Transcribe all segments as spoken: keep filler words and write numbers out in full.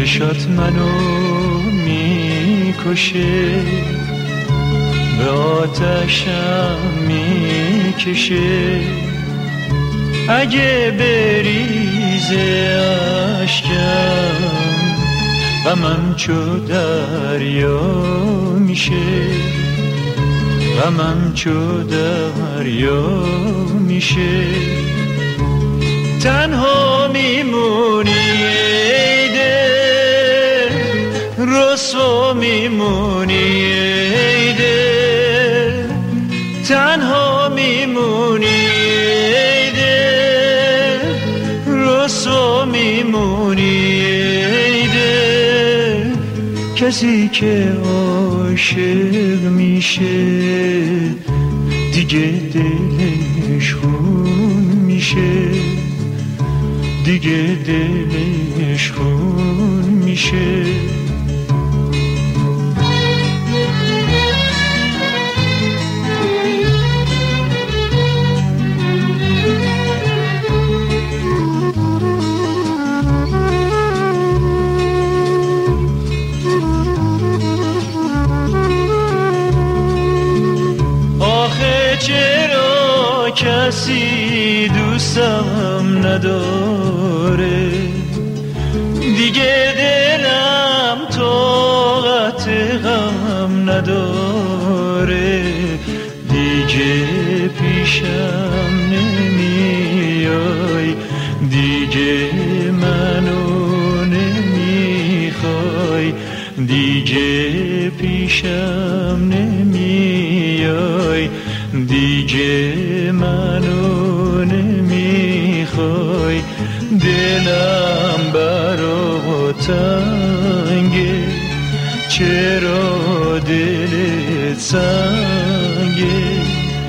چشات منو میکشه، به آتشم میکشه. اگه بریزه اشکم غمم چو دریا میشه، غمم چو دریا میشه. تنها میمونی ای دل، رسوا میمونی ای دل، تنها میمونی ای دل، رسوا میمونی ای دل. کسی که عاشق میشه دیگه دلش خون میشه، دیگه دلش خون میشه. آخه چرا کسی دوستم نداره، دیگه دلم طاقت غم نداره. دیگه پیشم نمیای، دیگه منو نمیخوای، دیگه پیشم نمیای، دیگه منو نمیخوای. دلم برا تنگه، چرا دلت سنگه؟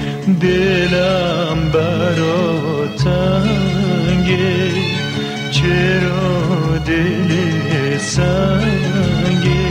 دلم برا تنگه، چرا دلت سنگه؟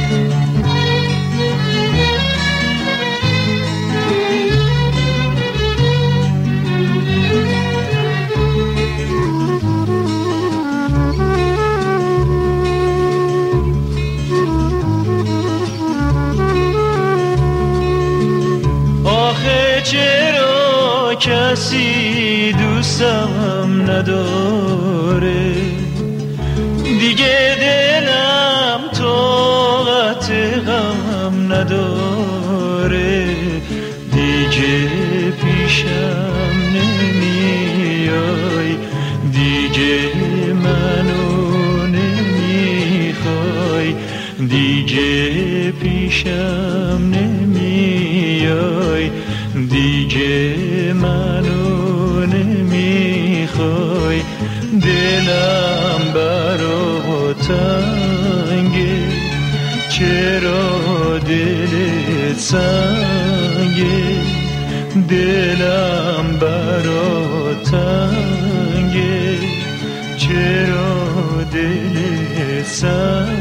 چرا کسی دوستم نداره، دیگه دلم طاقت غم نداره. دیگه پیشم نمیای، دیگه منو نمیخوای، دیگه پیشم نمیای، دیگه منو نمیخوای. دلم برا تنگه، چرا دلت سنگه؟ دلم برا تنگه، چرا دلت سنگه؟